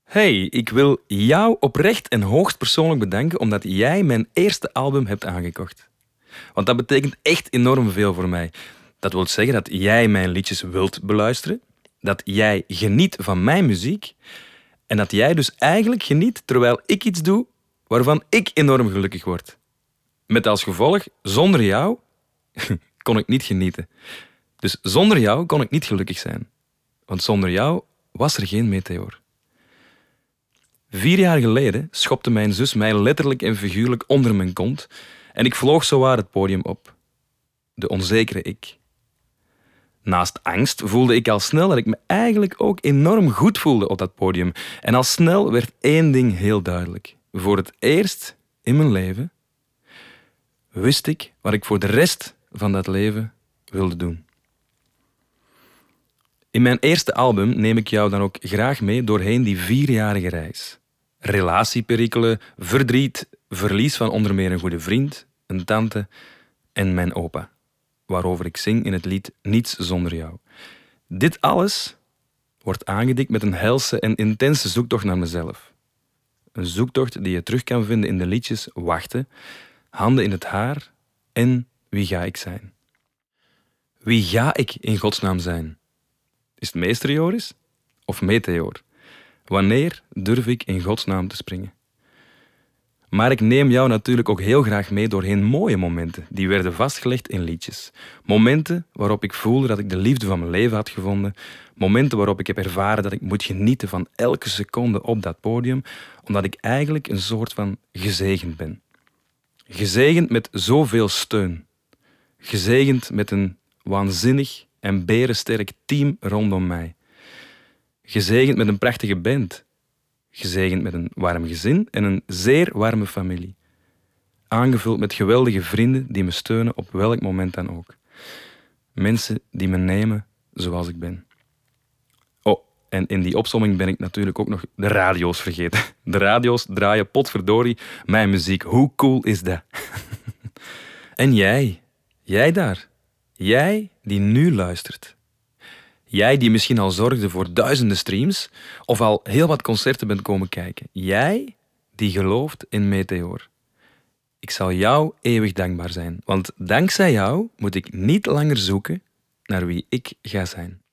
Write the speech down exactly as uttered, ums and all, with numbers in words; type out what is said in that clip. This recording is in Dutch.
Hey, ik wil jou oprecht en hoogst persoonlijk bedanken omdat jij mijn eerste album hebt aangekocht. Want dat betekent echt enorm veel voor mij. Dat wil zeggen dat jij mijn liedjes wilt beluisteren, dat jij geniet van mijn muziek en dat jij dus eigenlijk geniet terwijl ik iets doe waarvan ik enorm gelukkig word. Met als gevolg, zonder jou kon ik niet genieten. Dus zonder jou kon ik niet gelukkig zijn. Want zonder jou was er geen Meteor. Vier jaar geleden schopte mijn zus mij letterlijk en figuurlijk onder mijn kont en ik vloog zowaar het podium op. De onzekere ik. Naast angst voelde ik al snel dat ik me eigenlijk ook enorm goed voelde op dat podium. En al snel werd één ding heel duidelijk. Voor het eerst in mijn leven wist ik wat ik voor de rest van dat leven wilde doen. In mijn eerste album neem ik jou dan ook graag mee doorheen die vierjarige reis. Relatieperikelen, verdriet, verlies van onder meer een goede vriend, een tante en mijn opa, waarover ik zing in het lied Niets zonder jou. Dit alles wordt aangedikt met een helse en intense zoektocht naar mezelf. Een zoektocht die je terug kan vinden in de liedjes Wachten, Handen in het haar en Wie ga ik zijn? Wie ga ik in godsnaam zijn? Is het meester Joris of Meteor? Wanneer durf ik in godsnaam te springen? Maar ik neem jou natuurlijk ook heel graag mee doorheen mooie momenten. Die werden vastgelegd in liedjes. Momenten waarop ik voelde dat ik de liefde van mijn leven had gevonden. Momenten waarop ik heb ervaren dat ik moet genieten van elke seconde op dat podium. Omdat ik eigenlijk een soort van gezegend ben. Gezegend met zoveel steun. Gezegend met een waanzinnig en berensterk team rondom mij. Gezegend met een prachtige band. Gezegend met een warm gezin en een zeer warme familie. Aangevuld met geweldige vrienden die me steunen op welk moment dan ook. Mensen die me nemen zoals ik ben. Oh, en in die opsomming ben ik natuurlijk ook nog de radio's vergeten. De radio's draaien potverdorie mijn muziek. Hoe cool is dat? En jij, jij daar. Jij die nu luistert. Jij die misschien al zorgde voor duizenden streams of al heel wat concerten bent komen kijken. Jij die gelooft in Meteor. Ik zal jou eeuwig dankbaar zijn, want dankzij jou moet ik niet langer zoeken naar wie ik ga zijn.